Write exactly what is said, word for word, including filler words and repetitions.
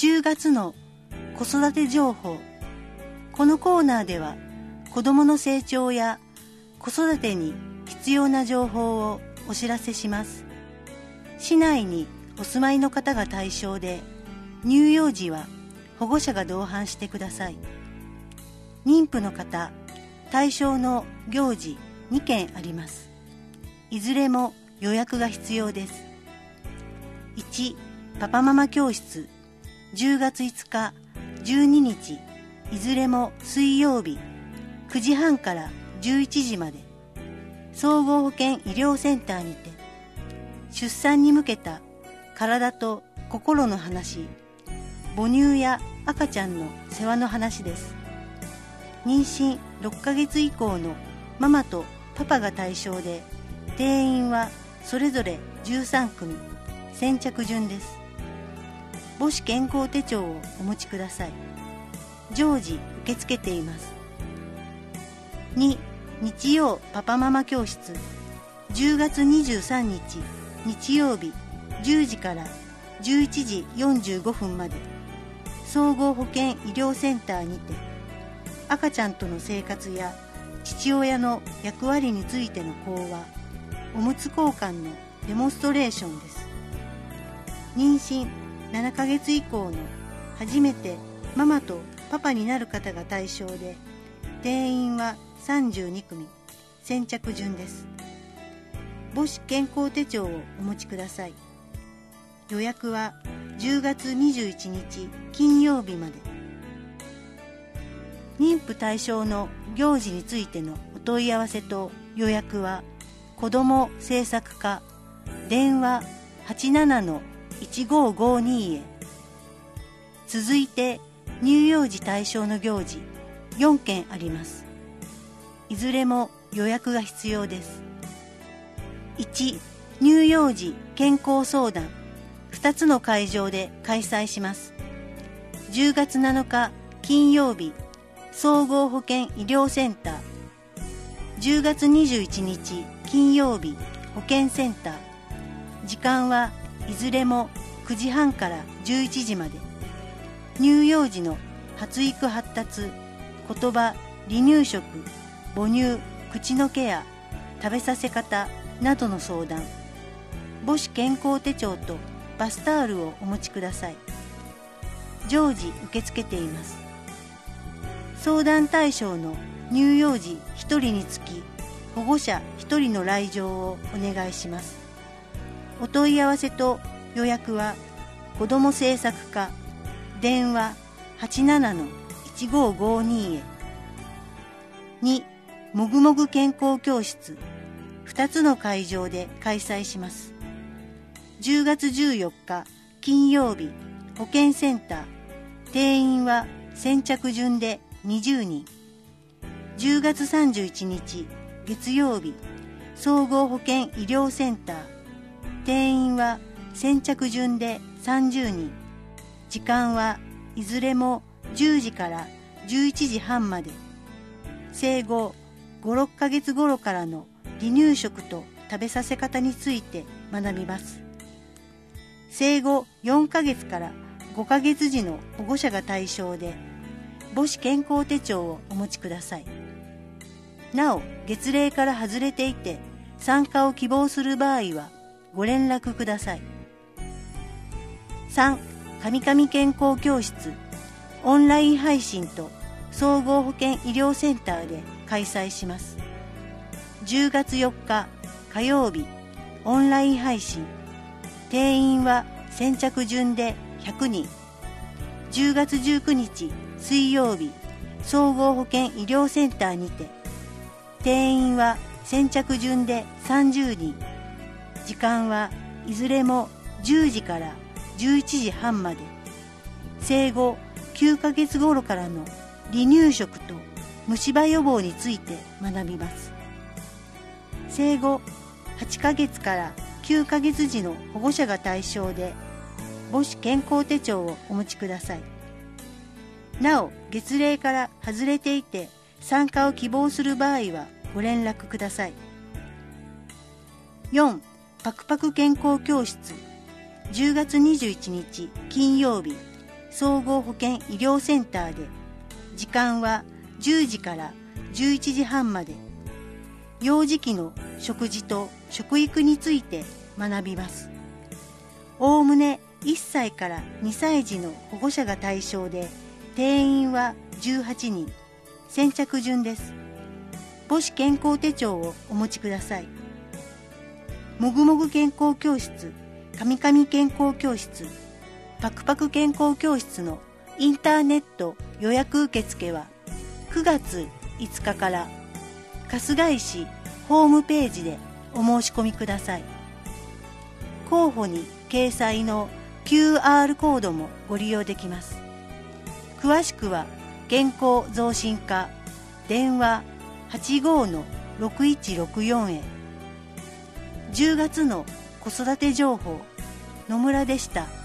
じゅうがつの子育て情報。このコーナーでは子どもの成長や子育てに必要な情報をお知らせします。市内にお住まいの方が対象で、乳幼児は保護者が同伴してください。妊婦の方対象の行事にけんあります。いずれも予約が必要です。いち、パパママ教室、じゅうがついつか、じゅうににち、いずれも水曜日、くじはんからじゅういちじまで、総合保健医療センターにて、出産に向けた体と心の話、母乳や赤ちゃんの世話の話です。妊娠ろっかげつ以降のママとパパが対象で、定員はそれぞれじゅうさんくみ、先着順です。母子健康手帳をお持ちください。常時受け付けています。に、日曜パパママ教室、じゅうがつにじゅうさんにち日曜日じゅうじからじゅういちじよんじゅうごふんまで、総合保健医療センターにて、赤ちゃんとの生活や父親の役割についての講話、おむつ交換のデモンストレーションです。妊娠ななかげつ以降の初めてママとパパになる方が対象で、定員はさんじゅうにくみ、先着順です。母子健康手帳をお持ちください。予約はじゅうがつにじゅういちにち金曜日まで。妊婦対象の行事についてのお問い合わせと予約は、子ども政策課電話 はちななのいちごごに へ。続いて乳幼児対象の行事よんけんあります。いずれも予約が必要です。いち、乳幼児健康相談、ふたつの会場で開催します。じゅうがつなのか金曜日、総合保健医療センター。じゅうがつにじゅういちにち金曜日、保健センター。時間はいずれもくじはんからじゅういちじまで。乳幼児の発育発達、言葉、離乳食、母乳、口のケア、食べさせ方などの相談。母子健康手帳とバスタオルをお持ちください。常時受け付けています。相談対象の乳幼児ひとりにつき、保護者ひとりの来場をお願いします。お問い合わせと予約は、子ども政策課電話 はちななのいちごごに へ。に、もぐもぐ健康教室、ふたつの会場で開催します。じゅうがつじゅうよっか金曜日、保健センター。定員は先着順でにじゅうにん。じゅうがつさんじゅういちにち月曜日、総合保健医療センター。定員は先着順でさんじゅうにん。時間はいずれもじゅうじからじゅういちじはんまで。生後ご、ろっかげつ頃からの離乳食と食べさせ方について学びます。生後よんかげつからごかげつじの保護者が対象で、母子健康手帳をお持ちください。なお、月齢から外れていて参加を希望する場合はご連絡ください。さん、かみかみ健康教室、オンライン配信と総合保健医療センターで開催します。じゅうがつよっか火曜日、オンライン配信。定員は先着順でひゃくにん。じゅうがつじゅうくにち水曜日、総合保健医療センターにて。定員は先着順でさんじゅうにん。時間はいずれもじゅうじからじゅういちじはんまで。生後きゅうかげつ頃からの離乳食と虫歯予防について学びます。生後はちかげつからきゅうかげつじの保護者が対象で、母子健康手帳をお持ちください。なお、月齢から外れていて参加を希望する場合はご連絡ください。よん、パクパク健康教室。じゅうがつにじゅういちにち金曜日、 総合保健医療センターで、時間はじゅうじからじゅういちじはんまで。幼児期の食事と食育について学びます。おおむねいっさいからにさい児の保護者が対象で、定員はじゅうはちにん。先着順です。母子健康手帳をお持ちください。もぐもぐ健康教室、かみかみ健康教室、パクパク健康教室のインターネット予約受付はくがついつかから春日井市ホームページでお申し込みください。候補に掲載の キューアール コードもご利用できます。詳しくは健康増進課電話 はちごーのろくいちろくよん へ。じゅうがつの子育て情報、野村でした。